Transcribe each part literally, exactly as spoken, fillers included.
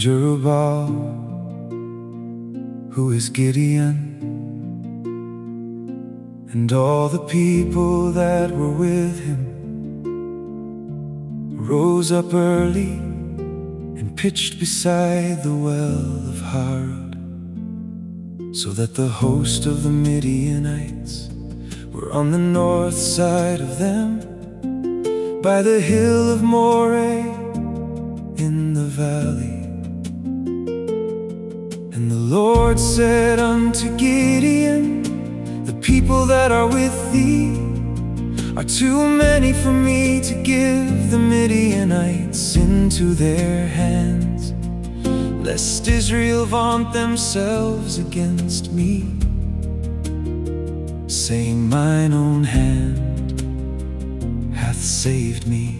Jerubbaal, who is Gideon, and all the people that were with him rose up early and pitched beside the well of Harod, so that the host of the Midianites were on the north side of them, by the hill of Moreh in the valley. And the Lord said unto Gideon, the people that are with thee are too many for me to give the Midianites into their hands, lest Israel vaunt themselves against me, saying, mine own hand hath saved me.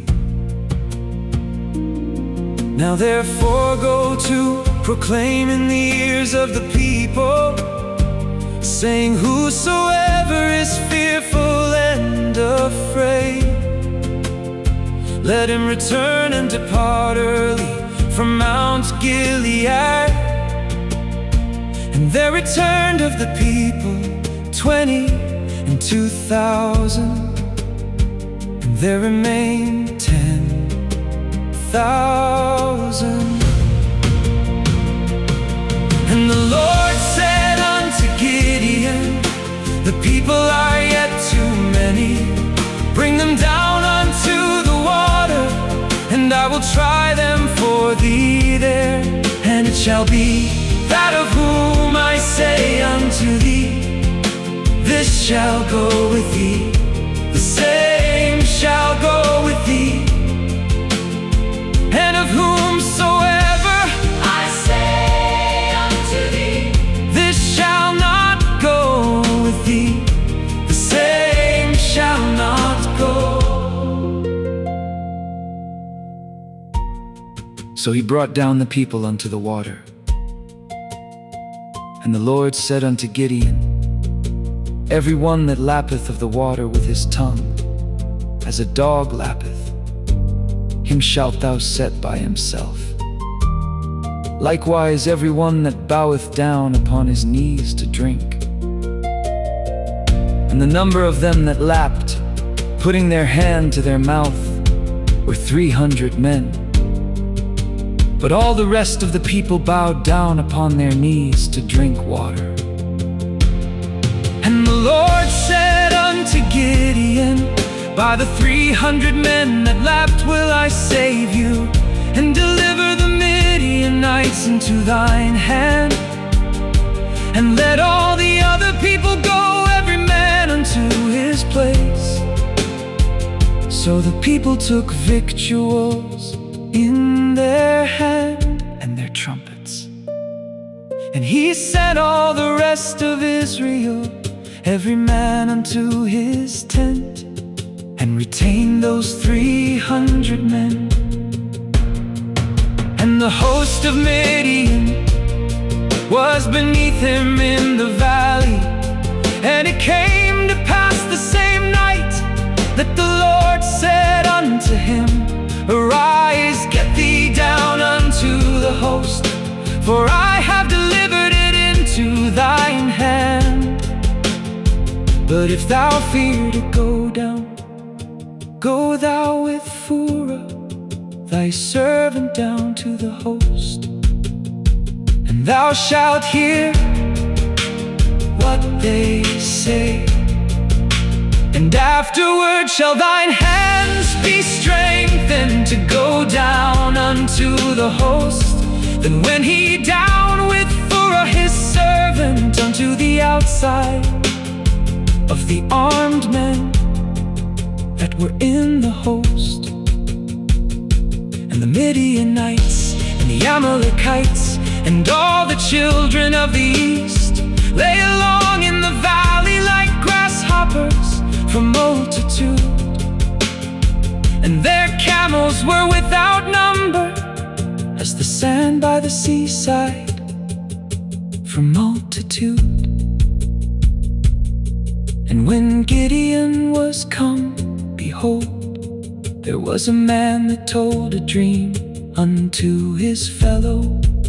Now therefore go to proclaim in the ears of the people, saying, whosoever is fearful and afraid, let him return and depart early from Mount Gilead. And there returned of the people twenty and two thousand, and there remained ten thousand. And the Lord said unto Gideon, the people are yet too many. Bring them down unto the water, and I will try them for thee there. And it shall be that of whom I say unto thee, this shall go with thee, the same shall go with thee. And of whomsoever I say unto thee, this shall not go with thee, the same shall not go. So he brought down the people unto the water. And the Lord said unto Gideon, every one that lappeth of the water with his tongue, as a dog lappeth, him shalt thou set by himself. Likewise every one that boweth down upon his knees to drink. And the number of them that lapped, putting their hand to their mouth, were three hundred men. But all the rest of the people bowed down upon their knees to drink water. And the Lord said unto Gideon, by the three hundred men that lapped will I save you, and deliver the Midianites into thine hand. And let all the other people go, every man unto his place. So the people took victuals in their hand and their trumpets. And he sent all the rest of Israel, every man unto his tent, and retained those three hundred men. And the host of Midian was beneath him in the valley. And it came to pass the same night that the Lord said unto him, arise, get thee down unto the host, for I have delivered it into thine hand. But if thou fear to go down, go thou with Phurah, thy servant, down to the host, and thou shalt hear what they say. And afterward shall thine hands be strengthened to go down unto the host. Then went he down with Phurah his servant unto the outside of the armed men that were in the host. And the Midianites and the Amalekites and all the children of the east lay along in the valley like grasshoppers from multitude. And their camels were without number, as the sand by the seaside, from multitude. And when Gideon was come, behold, there was a man that told a dream unto his fellow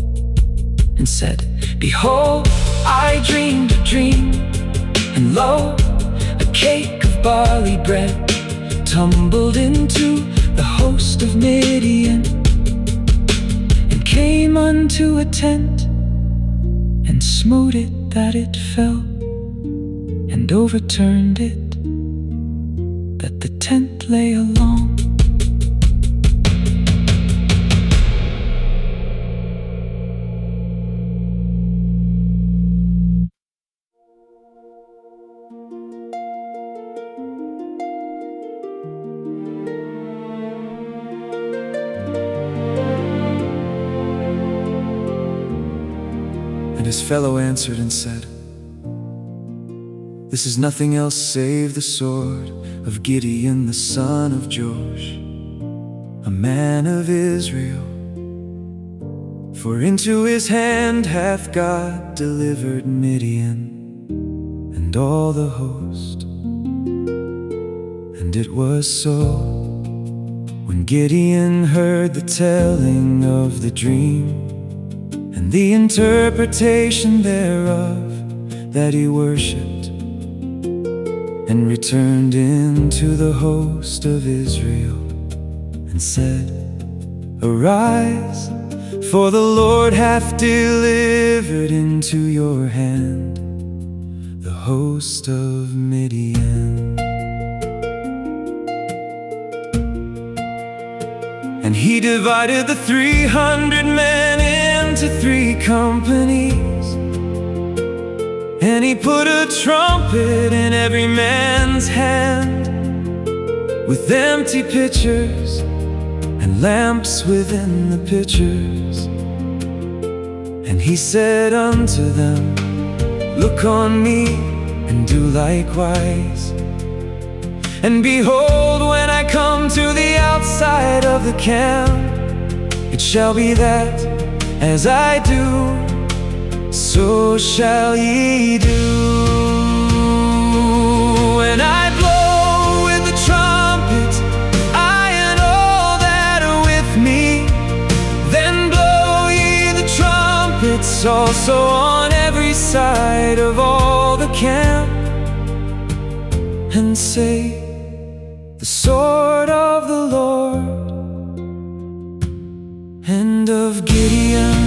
and said, "Behold, I dreamed a dream, and lo, a cake of barley bread tumbled into the host of Midian, and came unto a tent, and smote it that it fell, and overturned it, that the tent lay along." And his fellow answered and said, "This is nothing else save the sword of Gideon the son of Joash, a man of Israel. For into his hand hath God delivered Midian and all the host." And it was so, when Gideon heard the telling of the dream and the interpretation thereof, that he worshipped and returned into the host of Israel, and said, "Arise, for the Lord hath delivered into your hand the host of Midian." And he divided the three hundred men into three companies, and he put a trumpet in every man's hand, with empty pitchers and lamps within the pitchers. And he said unto them, "Look on me, and do likewise. And behold, when I come to the outside of the camp, it shall be that, as I do, so shall ye do. When I blow with the trumpet, I and all that are with me, then blow ye the trumpets also on every side of all the camp, and say, the sword of the Lord and of Gideon."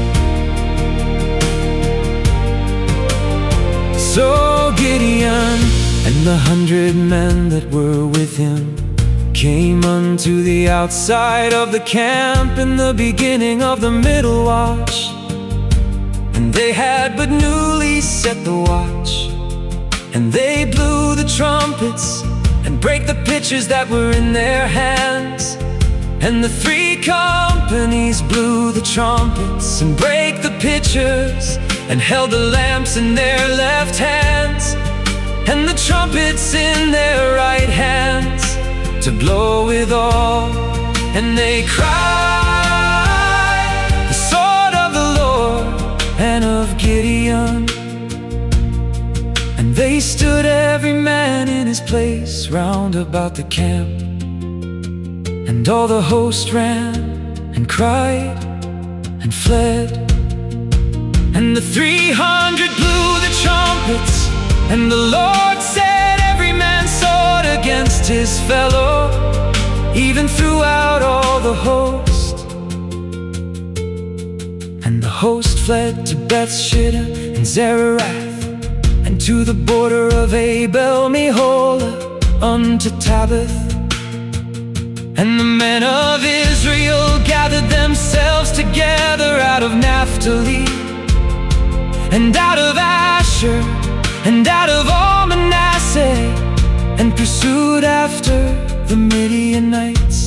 So Gideon and the hundred men that were with him came unto the outside of the camp in the beginning of the middle watch, and they had but newly set the watch. And they blew the trumpets and brake the pitchers that were in their hands. And the three companies blew the trumpets and brake the pitchers, and held the lamps in their left hands, and the trumpets in their right hands, to blow withal. And they cried, "The sword of the Lord and of Gideon." And they stood every man in his place round about the camp. And all the host ran and cried and fled. And the three hundred blew the trumpets, and the Lord set every man's sword against his fellow, even throughout all the host. And the host fled to Bethshittah and Zererath, and to the border of Abel-Meholah unto Tabbath. And the men of Israel gathered themselves together out of Naphtali, and out of Asher, and out of all Manasseh, and pursued after the Midianites.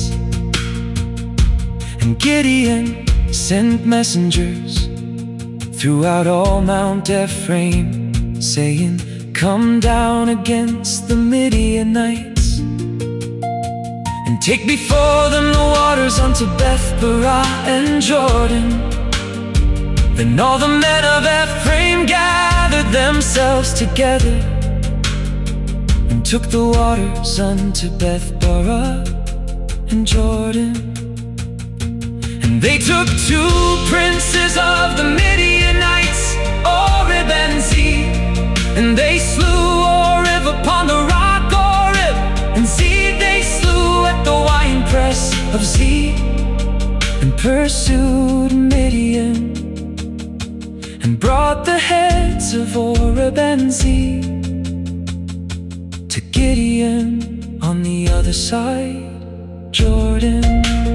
And Gideon sent messengers throughout all Mount Ephraim, saying, "Come down against the Midianites, and take before them the waters unto Beth-barah and Jordan." Then all the men of Ephraim gathered themselves together, and took the waters unto Beth-barah and Jordan. And They took two princes of the Midianites, Oreb and Zeb, and they slew Oreb upon the rock Oreb, and Zeb they slew at the winepress of Zeb, and pursued Midian, and brought the heads of Oreb and Zeb to Gideon on the other side Jordan.